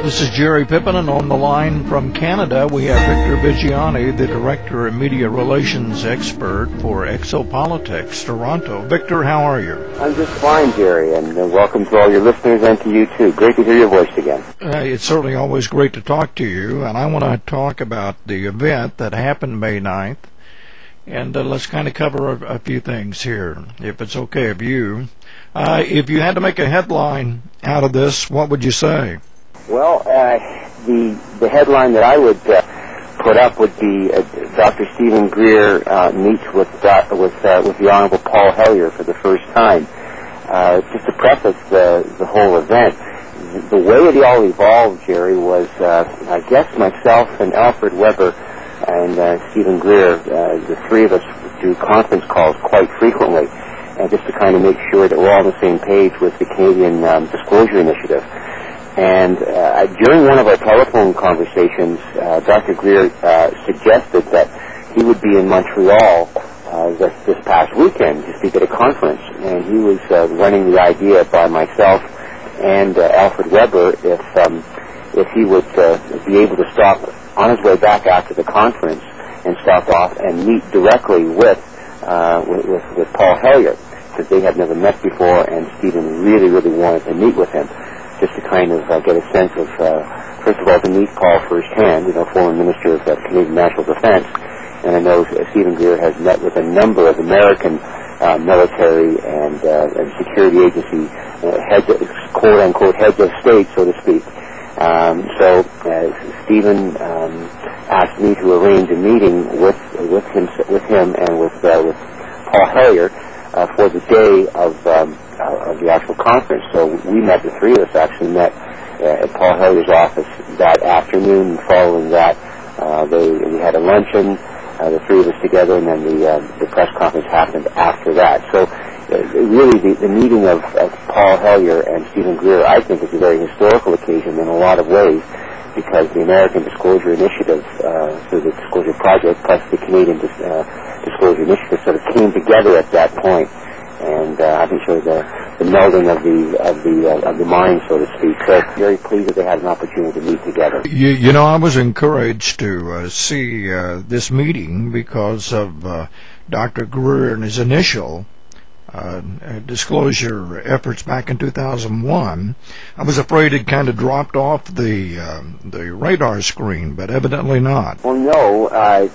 This is Jerry Pippin, and on the line from Canada, we have Victor Viggiani, the Director and Media Relations Expert for Exopolitics, Toronto. Victor, how are you? I'm just fine, Jerry, and welcome to all your listeners and to you, too. Great to hear your voice again. It's certainly always great to talk to you, and I want to talk about the event that happened May 9th, and let's kind of cover a few things here, if it's okay with you. If you had to make a headline out of this, what would you say? Well, the headline that I would put up would be Dr. Stephen Greer meets with the Honorable Paul Hellyer for the first time. Just to preface the whole event, the way it all evolved, Jerry, was I guess myself and Alfred Weber and Stephen Greer, the three of us do conference calls quite frequently, and just to kind of make sure that we're all on the same page with the Canadian Disclosure Initiative. And during one of our telephone conversations, Dr. Greer suggested that he would be in Montreal this past weekend to speak at a conference. And he was running the idea by myself and Alfred Weber if he would be able to stop on his way back after the conference and stop off and meet directly with Paul Hellyer, because they had never met before, and Stephen really, really wanted to meet with him, just to kind of get a sense of, first of all, to meet Paul firsthand, former Minister of Canadian National Defense. And I know Stephen Greer has met with a number of American military and security agency heads, quote-unquote, heads of state, so to speak. So Stephen asked me to arrange a meeting with him and with Paul Hellyer for the day of the actual conference. So we met, the three of us actually met at Paul Hellyer's office that afternoon, and following that we had a luncheon, the three of us together, and then the press conference happened after that. So really the meeting of Paul Hellyer and Stephen Greer, I think, is a very historical occasion in a lot of ways, because the American Disclosure Initiative, through the Disclosure Project, plus the Canadian Disclosure Initiative sort of came together at that point. And I think shows the melding of the mind, so to speak. So very pleased that they had an opportunity to meet together. I was encouraged to see this meeting because of Dr. Greer and his initial disclosure efforts back in 2001. I was afraid it kind of dropped off the radar screen, but evidently not. Well, no.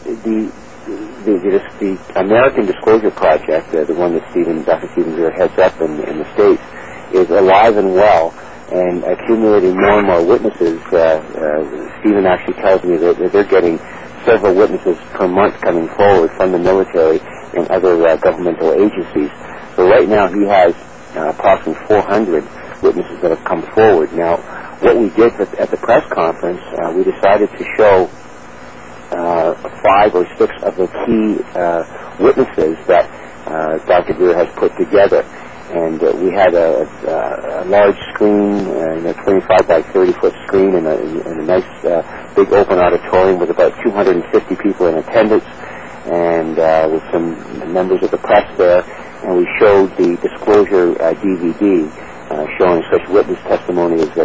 The American Disclosure Project, the one that Dr. Stephen Greer heads up in the States, is alive and well and accumulating more and more witnesses. Stephen actually tells me that they're getting several witnesses per month coming forward from the military and other governmental agencies. So right now he has approximately 400 witnesses that have come forward. Now, what we did at the press conference, we decided to show 5 or 6 of the key witnesses that Dr. Greer has put together. And we had a large screen, a 25 by 30 foot screen in a nice big open auditorium with about 250 people in attendance, and with some members of the press there. And we showed the disclosure DVD showing such witness testimony as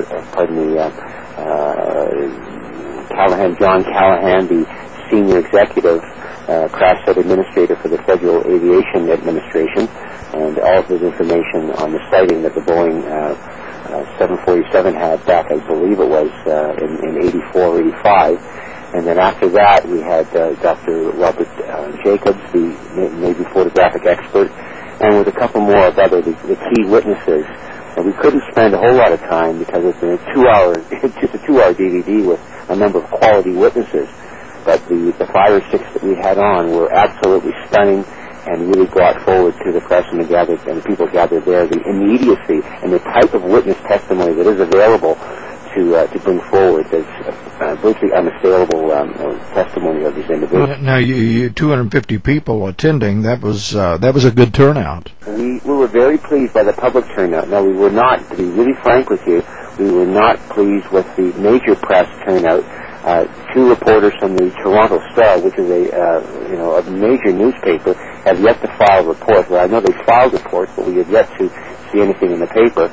John Callahan, the senior executive crash site administrator for the Federal Aviation Administration, and all of his information on the sighting that the Boeing 747 had back, I believe it was, in 84 or 85. And then after that, we had Dr. Robert Jacobs, the Navy photographic expert, and with a couple more of the key witnesses. And we couldn't spend a whole lot of time because it's just a 2-hour DVD with a number of quality witnesses. But the 5 or 6 that we had on were absolutely stunning and really brought forward to the press and the people gathered there the immediacy and the type of witness testimony that is available to bring forward this virtually unassailable testimony of these individuals. Now, you 250 people attending, that was a good turnout. We were very pleased by the public turnout. Now, we were not, to be really frank with you, we were not pleased with the major press turnout. 2 reporters from the Toronto Star, which is a major newspaper, have yet to file reports. Well, I know they filed reports, but we have yet to see anything in the paper.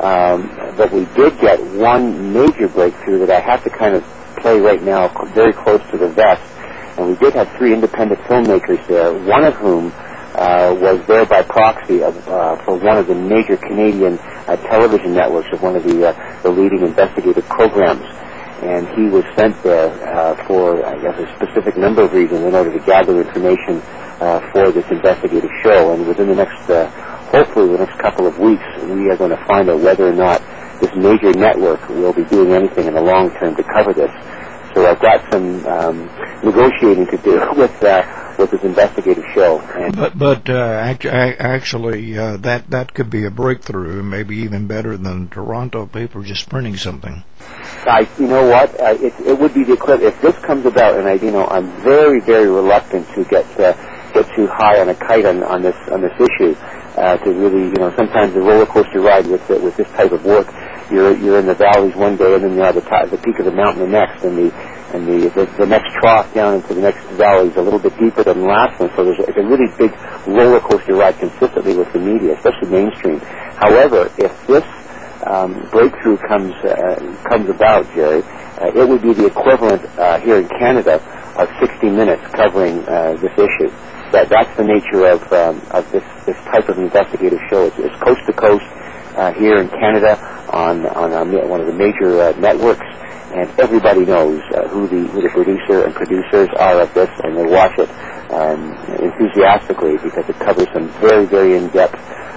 But we did get one major breakthrough that I have to kind of play right now very close to the vest. And we did have 3 independent filmmakers there, one of whom was there by proxy for one of the major Canadian television networks of one of the leading investigative programs. And he was sent there for, I guess, a specific number of reasons in order to gather information for this investigative show. And within the next, hopefully the next couple of weeks, we are going to find out whether or not this major network will be doing anything in the long term to cover this. So I've got some negotiating to do with this investigative show. And actually, that could be a breakthrough, maybe even better than Toronto paper just printing something. You know what? It would be the equivalent if this comes about, and I'm very, very reluctant to get too high on a kite on this issue. To really, sometimes the roller coaster ride with this type of work, you're in the valleys one day, and then you're at the peak of the mountain the next, and the next trough down into the next valley is a little bit deeper than the last one. So it's a really big roller coaster ride consistently with the media, especially mainstream. However, if this breakthrough comes about, Jerry, it would be the equivalent here in Canada of 60 Minutes covering this issue. That's the nature of this type of investigative show. It's coast to coast here in Canada on one of the major networks, and everybody knows who the producer and producers are of this, and they watch it enthusiastically because it covers some very, very in-depth,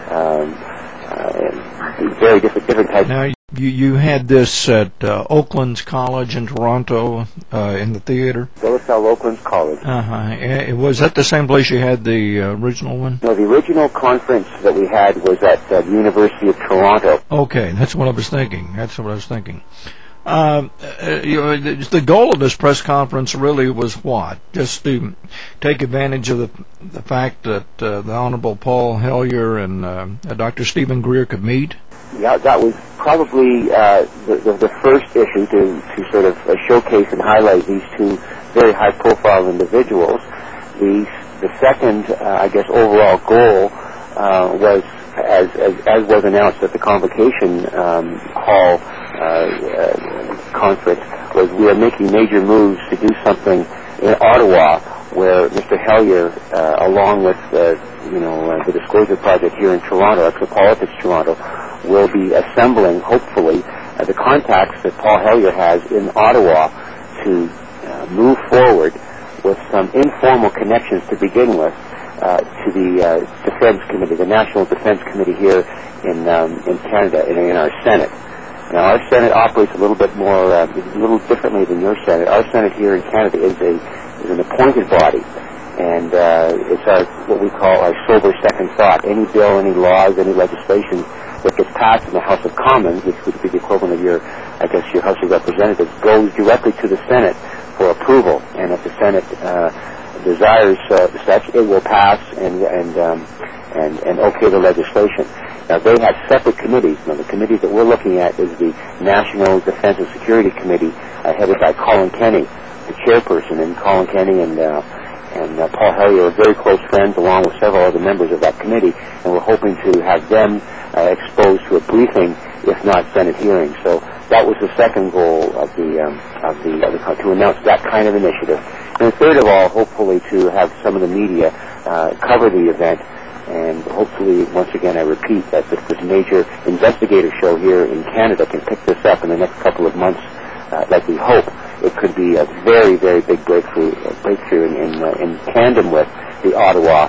very different types. Now, you had this at Oakland's College in Toronto in the theater? Villacell Oakland's College. Was that the same place you had the original one? No, the original conference that we had was at the University of Toronto. Okay, that's what I was thinking. The goal of this press conference really was what? Just to take advantage of the fact that the Honorable Paul Hellyer and Dr. Stephen Greer could meet? Yeah, that was probably the first issue to sort of showcase and highlight these two very high-profile individuals. The second, I guess, overall goal was, as was announced at the Convocation Hall conference, was we are making major moves to do something in Ottawa, where Mr. Hellyer, along with the Disclosure Project here in Toronto, Exopolitics Toronto, will be assembling, hopefully, the contacts that Paul Hellyer has in Ottawa to move forward with some informal connections to begin with to the Defense Committee, the National Defense Committee here in Canada, in our Senate. Now, our Senate operates a little bit more, a little differently than your Senate. Our Senate here in Canada is an appointed body, and it's what we call our sober second thought. Any bill, any laws, any legislation that gets passed in the House of Commons, which would be the equivalent of your House of Representatives, goes directly to the Senate for approval. And if the Senate desires such, it will pass and okay the legislation. Now, they have separate committees. Now, the committee that we're looking at is the National Defense and Security Committee, headed by Colin Kenny, the chairperson. And Colin Kenny and Paul Hellyer are very close friends, along with several other members of that committee, and we're hoping to have them exposed to a briefing, if not Senate hearing. So that was the second goal of the to announce that kind of initiative. And third of all, hopefully to have some of the media cover the event. And hopefully, once again, I repeat that this major investigative show here in Canada can pick this up in the next couple of months, like we hope. It could be a very, very big breakthrough in tandem with the Ottawa,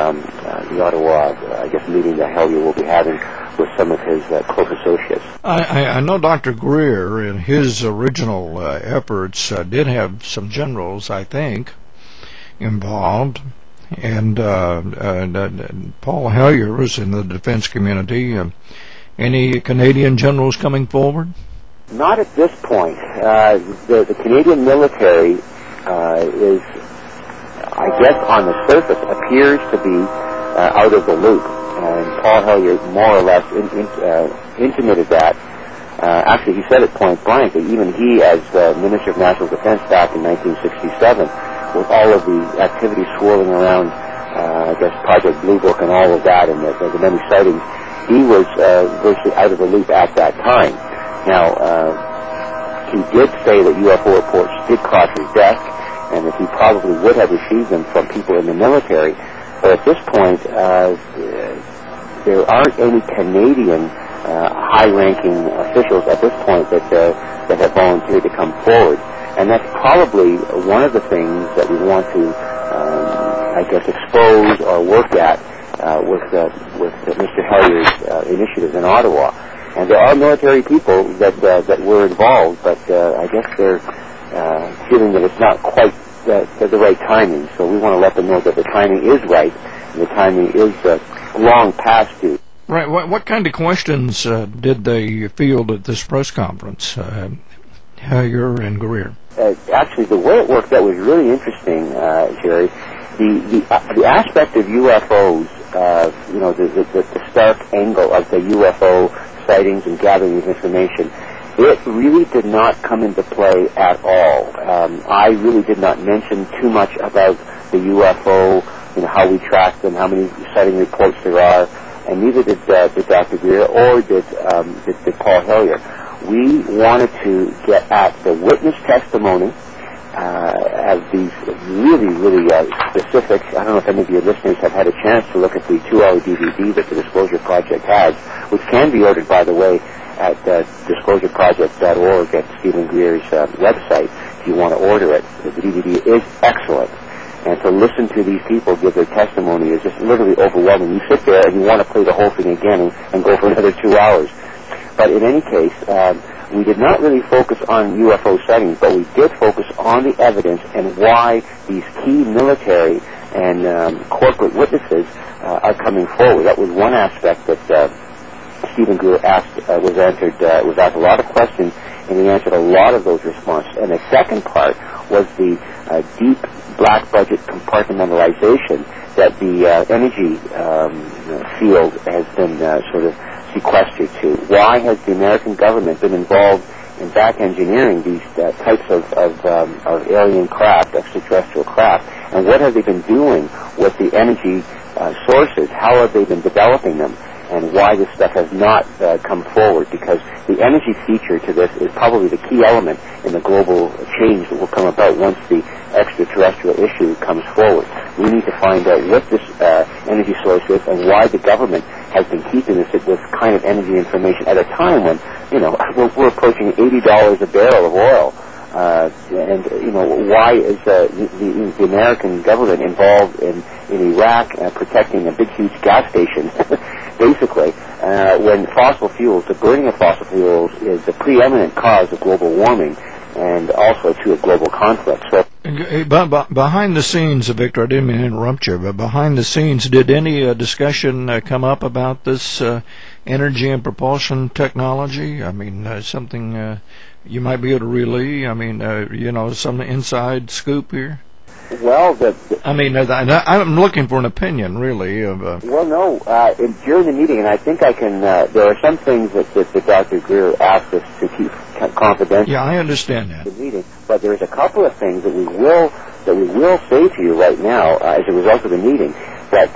I guess, meeting that Hellyer will be having with some of his close associates. I know Dr. Greer, in his original efforts, did have some generals, I think, involved. And Paul Hellyer was in the defense community. Any Canadian generals coming forward? Not at this point. The Canadian military is, I guess, on the surface, appears to be out of the loop. And Paul Hellyer more or less intimated that. Actually, he said it point blank that even he, as Minister of National Defense back in 1967, with all of the activities swirling around, I guess, Project Blue Book and all of that, and the many sightings, he was virtually out of the loop at that time. Now, he did say that UFO reports did cross his desk, and that he probably would have received them from people in the military. But at this point, there aren't any Canadian high-ranking officials at this point that have volunteered to come forward. And that's probably one of the things that we want to, I guess, expose or work at with Mr. Hellier's initiative in Ottawa. And there are military people that were involved, but I guess they're feeling that it's not quite the right timing. So we want to let them know that the timing is right, and the timing is long past due. Right. What kind of questions did they field at this press conference, Hellier and Greer? Actually, the way it worked out was really interesting, Jerry. The aspect of UFOs, the stark angle of the UFO sightings and gathering of information, it really did not come into play at all. I really did not mention too much about the UFO, how we track them, how many sighting reports there are, and neither did Dr. Greer or did Paul Hellier. We wanted to get at the witness testimony of these really specific. I don't know if any of your listeners have had a chance to look at the 2-hour DVD that the Disclosure Project has, which can be ordered, by the way, at disclosureproject.org at Stephen Greer's website if you want to order it. The DVD is excellent. And to listen to these people give their testimony is just literally overwhelming. You sit there and you want to play the whole thing again and go for another 2 hours. But in any case, we did not really focus on UFO sightings, but we did focus on the evidence and why these key military and corporate witnesses are coming forward. That was one aspect that Stephen Greer was asked a lot of questions, and he answered a lot of those responses. And the second part was the deep black budget compartmentalization that the energy field has been sort of sequestered to. Why has the American government been involved in back engineering these types of alien craft, extraterrestrial craft, and what have they been doing with the energy sources? How have they been developing them? And why this stuff has not come forward, because the energy feature to this is probably the key element in the global change that will come about once the extraterrestrial issue comes forward. We need to find out what this energy source is and why the government has been keeping this kind of energy information at a time when, we're approaching $80 a barrel of oil. Why is the American government involved in Iraq protecting a big, huge gas station, basically, when fossil fuels, the burning of fossil fuels, is the preeminent cause of global warming and also to a global conflict. So, behind the scenes, Victor, I didn't mean to interrupt you, but behind the scenes, did any discussion come up about this energy and propulsion technology? I mean, something you might be able to relay? I mean, some inside scoop here? Well, I'm looking for an opinion, really. Well, no. During the meeting, and I think I can. There are some things that Dr. Greer asked us to keep confidential. Yeah, I understand that. The meeting, but there's a couple of things that we will say to you right now as a result of the meeting. That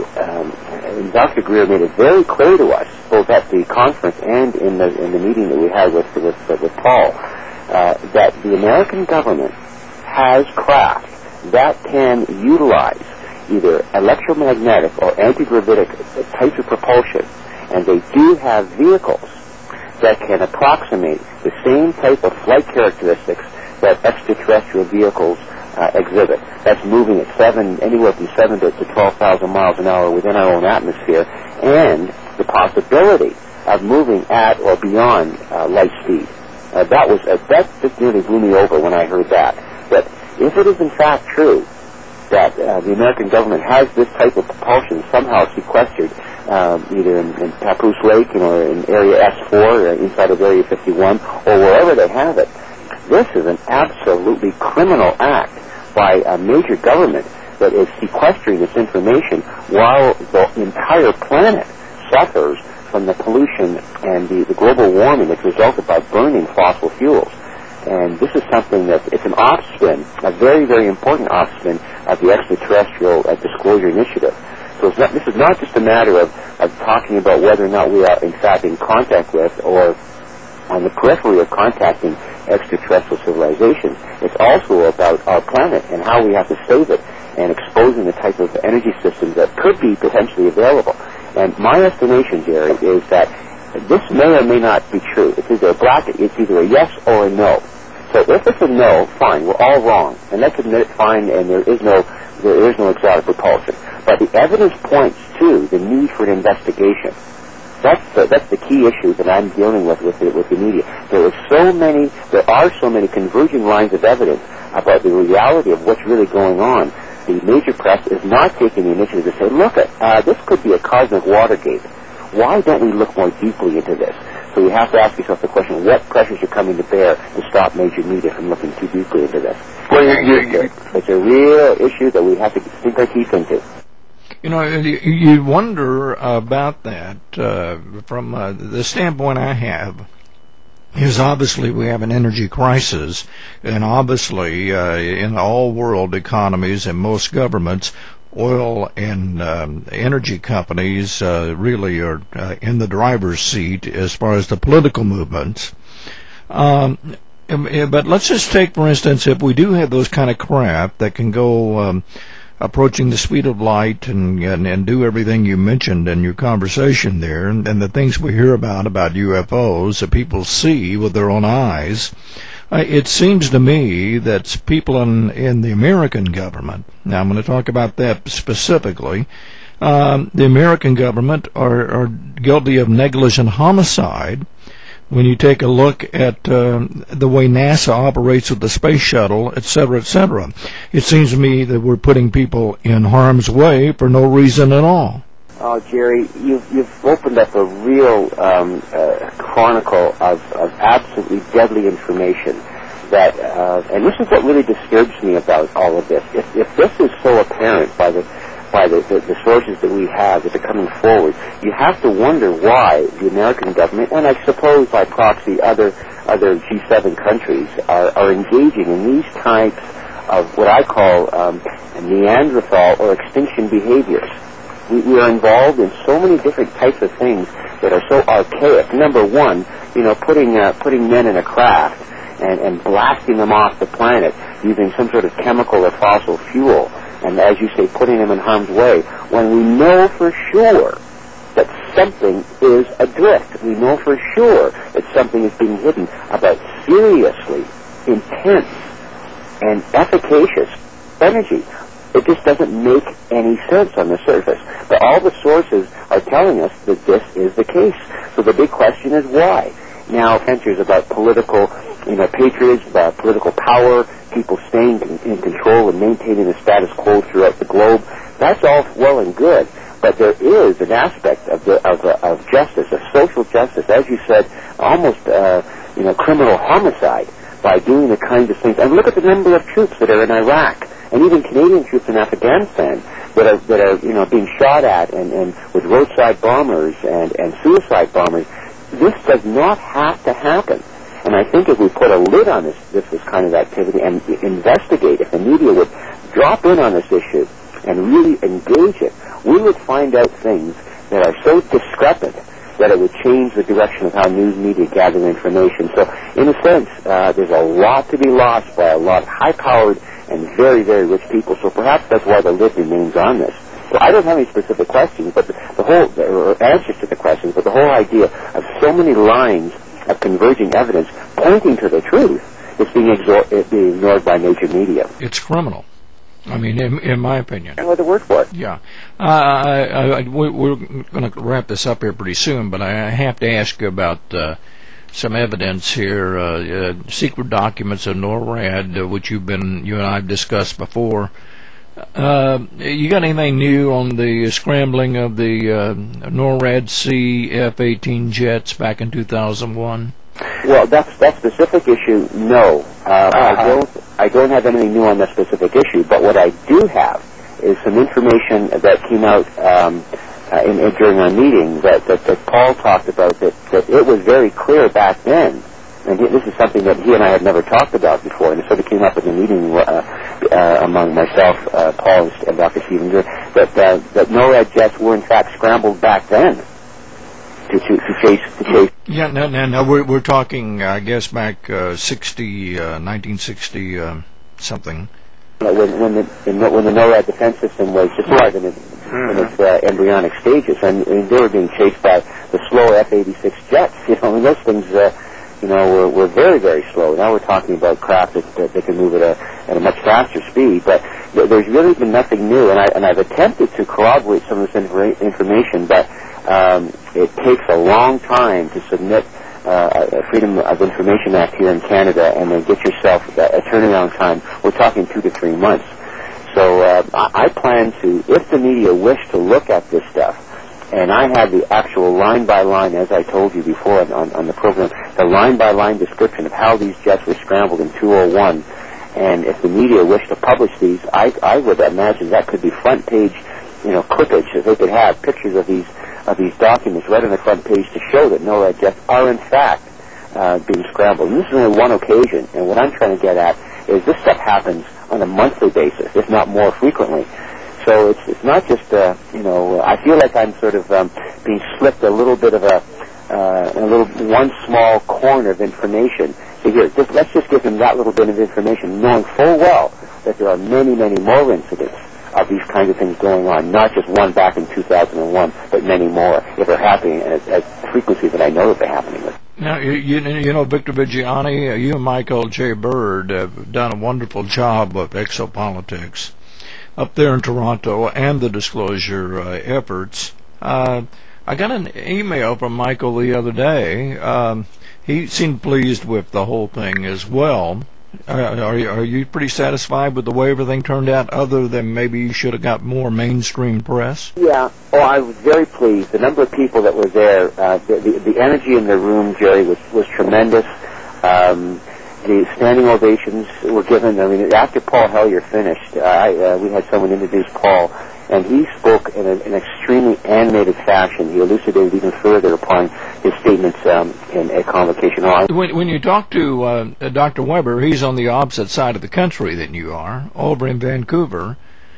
Dr. Greer made it very clear to us, both at the conference and in the meeting that we had with Paul, that the American government has craft that can utilize either electromagnetic or anti-gravitic types of propulsion, and they do have vehicles that can approximate the same type of flight characteristics that extraterrestrial vehicles exhibit. That's moving at anywhere from 7 to 12,000 miles an hour within our own atmosphere, and the possibility of moving at or beyond light speed. That just nearly blew me over when I heard that. But if it is in fact true that the American government has this type of propulsion somehow sequestered, either in Papoose Lake, or in Area S4, or inside of Area 51, or wherever they have it, this is an absolutely criminal act by a major government that is sequestering this information while the entire planet suffers from the pollution and the global warming that's resulted by burning fossil fuels. And this is something that it's an offspin, a very, very important offspin of the extraterrestrial disclosure initiative. So this is not just a matter of of talking about whether or not we are in fact in contact with or on the periphery of contacting extraterrestrial civilizations. It's also about our planet and how we have to save it and exposing the type of energy systems that could be potentially available. And my estimation, Jerry, is that this may or may not be true. It's either a yes or a no. So if it's a no, fine, we're all wrong, and let's admit it, fine, and there is no exotic propulsion. But the evidence points to the need for an investigation. That's the key issue that I'm dealing with the media. There are so many converging lines of evidence about the reality of what's really going on. The major press is not taking the initiative to say, look, this could be a cosmic Watergate. Why don't we look more deeply into this? So you have to ask yourself the question, what pressures are coming to bear to stop major media from looking too deeply into this? Well, it's a real issue that we have to sink our teeth into. You know, you wonder about that from the standpoint I have. Is obviously we have an energy crisis, and obviously in all world economies and most governments, oil and energy companies really are in the driver's seat as far as the political movements. But let's just take, for instance, if we do have those kind of craft that can go approaching the speed of light and do everything you mentioned in your conversation there, and the things we hear about UFOs that people see with their own eyes, it seems to me that people in the American government, now I'm going to talk about that specifically, the American government are guilty of negligent homicide. When you take a look at the way NASA operates with the space shuttle, et cetera, it seems to me that we're putting people in harm's way for no reason at all. Oh, Jerry, you've opened up a real chronicle of absolutely deadly information. That and this is what really disturbs me about all of this. If this is so apparent by the sources that we have that are coming forward, you have to wonder why the American government, and I suppose by proxy other G7 countries, are engaging in these types of what I call Neanderthal or extinction behaviors. We are involved in so many different types of things that are so archaic. Number one, putting men in a craft and blasting them off the planet using some sort of chemical or fossil fuel. And as you say, putting them in harm's way, when we know for sure that something is adrift. We know for sure that something is being hidden about seriously intense and efficacious energy. It just doesn't make any sense on the surface. But all the sources are telling us that this is the case. So the big question is why? Now, ventures about political, patronage, about political power, people staying in control and maintaining the status quo throughout the globe. That's all well and good, but there is an aspect of justice, of social justice, as you said, almost criminal homicide by doing the kinds of things. And look at the number of troops that are in Iraq, and even Canadian troops in Afghanistan that are being shot at and with roadside bombers and suicide bombers. This does not have to happen. And I think if we put a lid on this kind of activity and investigate, if the media would drop in on this issue and really engage it, we would find out things that are so discrepant that it would change the direction of how news media gather information. So, in a sense, there's a lot to be lost by a lot of high-powered and very, very rich people. So perhaps that's why the lid remains on this. So I don't have any specific questions, but or answers to the questions, but the whole idea of so many lines of converging evidence pointing to the truth is being ignored by major media. It's criminal. I mean, in my opinion. And with the word for it. Yeah. We're going to wrap this up here pretty soon, but I have to ask you about some evidence here, secret documents of NORAD, which you and I have discussed before. You got anything new on the scrambling of the NORAD C F-18 jets back in 2001? Well, that specific issue, no. I don't have anything new on that specific issue, but what I do have is some information that came out during our meeting that Paul talked about, that it was very clear back then, and this is something that he and I had never talked about before, and it sort of came up in the meeting among myself, Paul, and Dr. Stephen Greer, that NORAD jets were in fact scrambled back then to chase. Yeah, no. We're talking, I guess, back 1960 something. When the NORAD defense system was just in its embryonic stages, and they were being chased by the slow F-86 jets. And those things, were very, very slow. Now we're talking about craft that they can move at a much faster speed. But there's really been nothing new, and I've attempted to corroborate some of this information, but it takes a long time to submit a Freedom of Information Act here in Canada and then get yourself a turnaround time. We're talking 2 to 3 months. So I plan to, if the media wish to look at this stuff, and I have the actual line-by-line, as I told you before on the program, the line-by-line description of how these jets were scrambled in 201, and if the media wish to publish these, I would imagine that could be front-page, clippage, that they could have pictures of these documents right on the front page to show that NORAD jets are in fact being scrambled. And this is only one occasion, and what I'm trying to get at is this stuff happens on a monthly basis, if not more frequently. So it's not just, I feel like I'm sort of being slipped a little bit of one small corner of information. So here, let's just give him that little bit of information, knowing full well that there are many, many more incidents of these kinds of things going on, not just one back in 2001, but many more, if they're happening at frequencies that I know that they're happening with. Now, Victor Viggiani, you and Michael J. Bird have done a wonderful job of exopolitics up there in Toronto and the disclosure efforts. I got an email from Michael the other day. He seemed pleased with the whole thing as well. Are you pretty satisfied with the way everything turned out, other than maybe you should have got more mainstream press? Yeah. Oh, I was very pleased. The number of people that were there, the energy in the room, Jerry, was tremendous. The standing ovations were given. I mean, after Paul Hellyer finished, we had someone introduce Paul, and he spoke in an extremely animated fashion. He elucidated even further upon his statements in a convocation. When you talk to Dr. Weber, he's on the opposite side of the country than you are, over in Vancouver.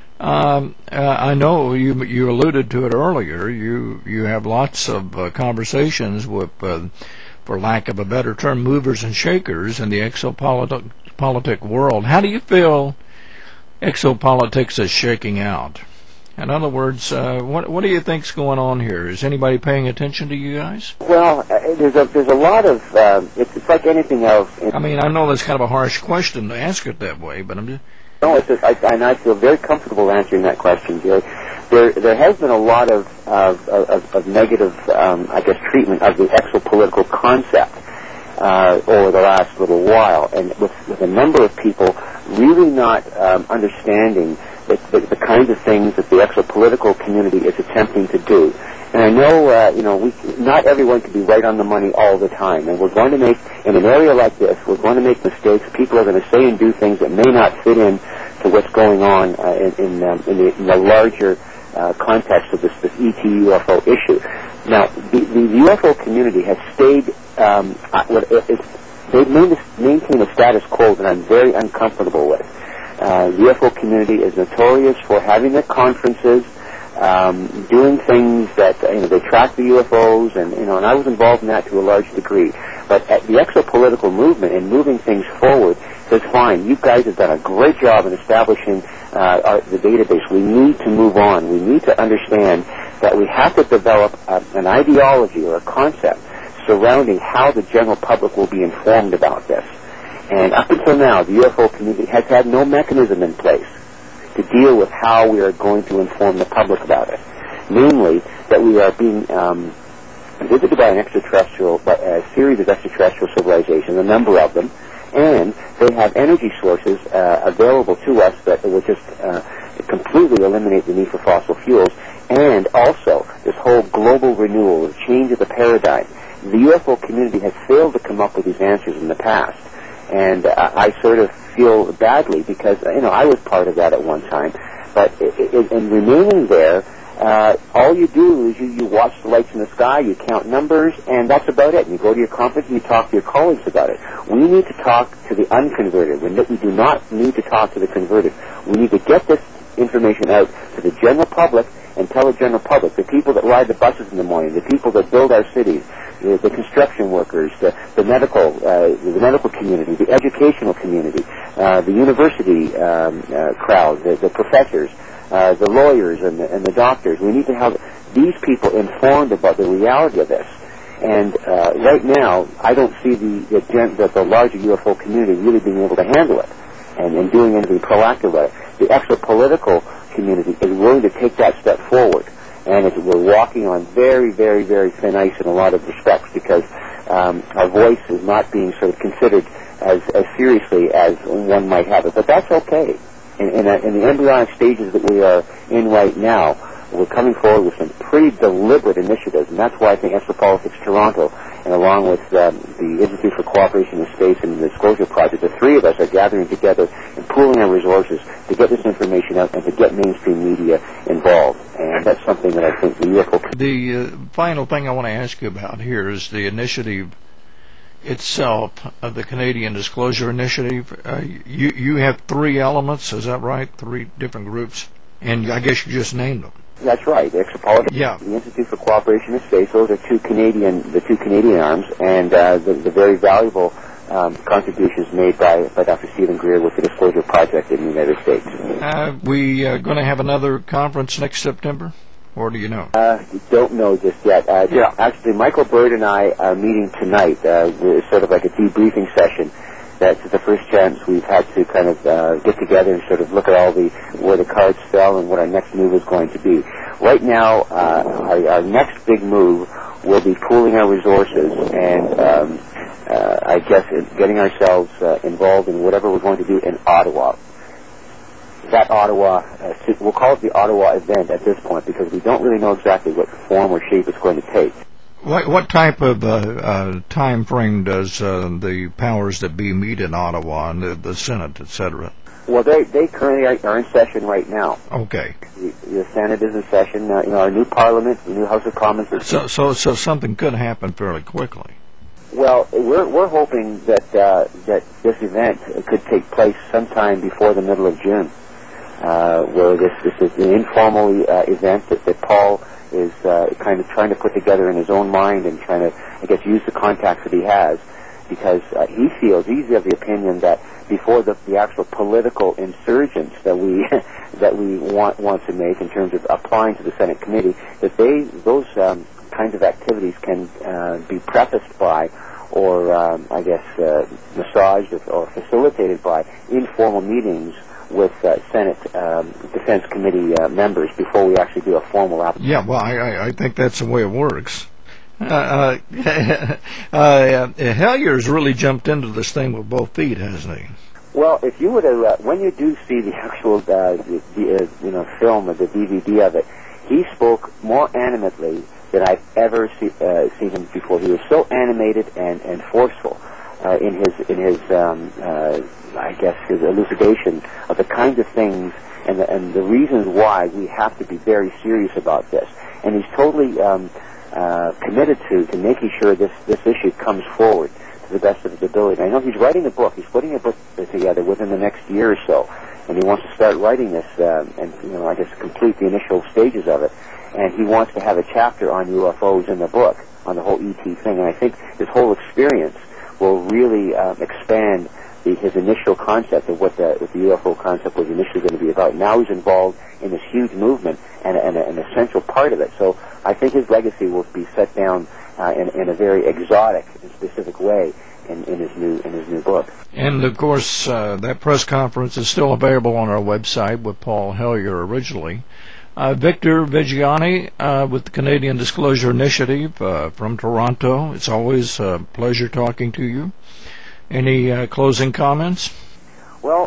I know you alluded to it earlier. You have lots of conversations with, for lack of a better term, movers and shakers in the exopolitic world. How do you feel exopolitics is shaking out? In other words, what do you think's going on here? Is anybody paying attention to you guys? Well, there's a lot of it's like anything else. I mean, I know that's kind of a harsh question to ask it that way, but I'm just. No, it's just, I feel very comfortable answering that question, Jerry. There has been a lot of negative, treatment of the exopolitical concept over the last little while, and with a number of people really not understanding the kinds of things that the exopolitical community is attempting to do. And I know, not everyone can be right on the money all the time, and we're going to make, in an area like this, we're going to make mistakes. People are going to say and do things that may not fit in to what's going on in the larger context of this ET UFO issue. Now, the UFO community has stayed, they've maintained a status quo that I'm very uncomfortable with. The UFO community is notorious for having their conferences, doing things that, they track the UFOs, and I was involved in that to a large degree. But at the exopolitical movement and moving things forward says, fine, you guys have done a great job in establishing the database. We need to move on. We need to understand that we have to develop an ideology or a concept surrounding how the general public will be informed about this. And up until now, the UFO community has had no mechanism in place to deal with how we are going to inform the public about it. Namely, that we are being visited by a series of extraterrestrial civilizations, a number of them, and they have energy sources available to us that will just completely eliminate the need for fossil fuels, and also this whole global renewal, the change of the paradigm. The UFO community has failed to come up with these answers in the past. And I sort of feel badly because, I was part of that at one time. But in remaining there, all you do is you watch the lights in the sky, you count numbers, and that's about it. And you go to your conference and you talk to your colleagues about it. We need to talk to the unconverted. We do not need to talk to the converted. We need to get this information out to the general public and tell the general public, the people that ride the buses in the morning, the people that build our cities, the construction workers, the medical community, the educational community, the university crowd, the professors, the lawyers and the doctors. We need to have these people informed about the reality of this. And right now, I don't see the larger UFO community really being able to handle it and doing anything proactive about it. The extra-political community is willing to take that step forward. And we're walking on very, very, very thin ice in a lot of respects because our voice is not being sort of considered as seriously as one might have it. But that's okay. In the embryonic stages that we are in right now, we're coming forward with some pretty deliberate initiatives, and that's why I think Extrapolitics Toronto, and along with the Institute for Cooperation in Space and the Disclosure Project, the three of us are gathering together and pooling our resources to get this information out and to get mainstream media involved. And that's something that I think the UFO... The final thing I want to ask you about here is the initiative itself, the Canadian Disclosure Initiative. You have three elements, is that right? Three different groups? And I guess you just named them. That's right. The Extrapolitics, the Institute for Cooperation in Space, those are the two Canadian arms, and the very valuable contributions made by Dr. Stephen Greer with the Disclosure Project in the United States. We going to have another conference next September, or do you know? Don't know just yet. Actually, Michael Bird and I are meeting tonight. It's sort of like a debriefing session. That's the first chance we've had to kind of get together and sort of look at where the cards fell and what our next move is going to be. Right now, our next big move will be pooling our resources and I guess getting ourselves involved in whatever we're going to do in Ottawa. That Ottawa, we'll call it the Ottawa event at this point because we don't really know exactly what form or shape it's going to take. What type of time frame does the powers that be meet in Ottawa and the Senate, etc.? Well, they currently are in session right now. Okay. The Senate is in session. Our new Parliament, the new House of Commons. So something could happen fairly quickly. Well, we're hoping that this event could take place sometime before the middle of June, where this is an informal event that Paul is kind of trying to put together in his own mind and trying to, I guess, use the contacts that he has, because he's of the opinion that before the actual political insurgence that we want to make in terms of applying to the Senate committee, that those kinds of activities can be prefaced by or I guess massaged or facilitated by informal meetings with Senate Defense Committee members before we actually do a formal application. Yeah, well, I think that's the way it works. Hellier's really jumped into this thing with both feet, hasn't he? Well, if you would have, when you do see the actual film or the DVD of it, he spoke more animately than I've ever seen him before. He was so animated and forceful in his I guess his elucidation of the kinds of things and the reasons why we have to be very serious about this. And he's totally committed to making sure this issue comes forward to the best of his ability. I know he's writing a book. He's putting a book together within the next year or so, and he wants to start writing this and I guess complete the initial stages of it. And he wants to have a chapter on UFOs in the book, on the whole ET thing. And I think his whole experience will really expand his initial concept of what the UFO concept was initially going to be about. Now he's involved in this huge movement and an essential part of it. So I think his legacy will be set down in a very exotic and specific way in his new book. And of course, that press conference is still available on our website with Paul Hellyer originally. Victor Viggiani with the Canadian Disclosure Initiative from Toronto. It's always a pleasure talking to you. Any closing comments? Well,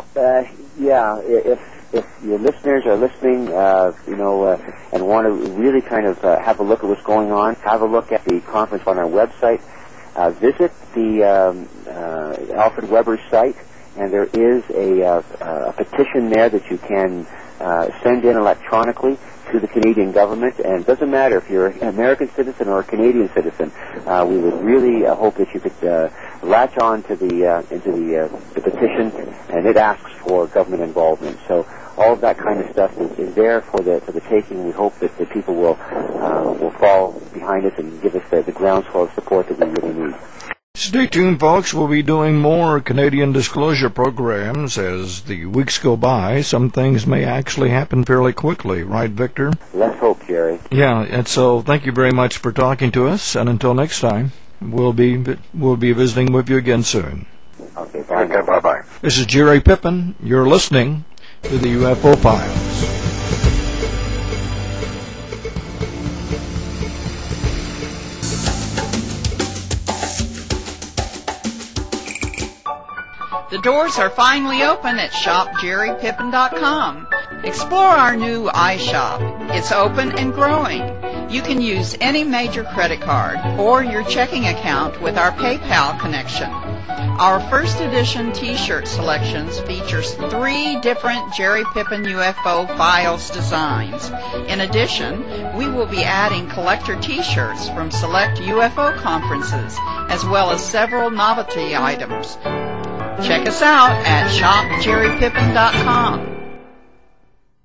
if your listeners are listening, and want to really kind of have a look at what's going on, have a look at the conference on our website. Visit the Alfred Weber site and there is a petition there that you can send in electronically to the Canadian government, and it doesn't matter if you're an American citizen or a Canadian citizen. We would really hope that you could latch on to the petition, and it asks for government involvement. So all of that kind of stuff is there for the taking. We hope that the people will fall behind us and give us the groundswell of support that we really need. Stay tuned, folks. We'll be doing more Canadian disclosure programs as the weeks go by. Some things may actually happen fairly quickly, right, Victor? Let's hope, Jerry. Yeah, and so thank you very much for talking to us, and until next time, we'll be visiting with you again soon. Okay, bye-bye. This is Jerry Pippin. You're listening to the UFO Files. The doors are finally open at shopjerrypippin.com. Explore our new iShop. It's open and growing. You can use any major credit card or your checking account with our PayPal connection. Our first edition t-shirt selections features 3 different Jerry Pippin UFO Files designs. In addition, we will be adding collector t-shirts from select UFO conferences, as well as several novelty items. Check us out at shopjerrypippin.com.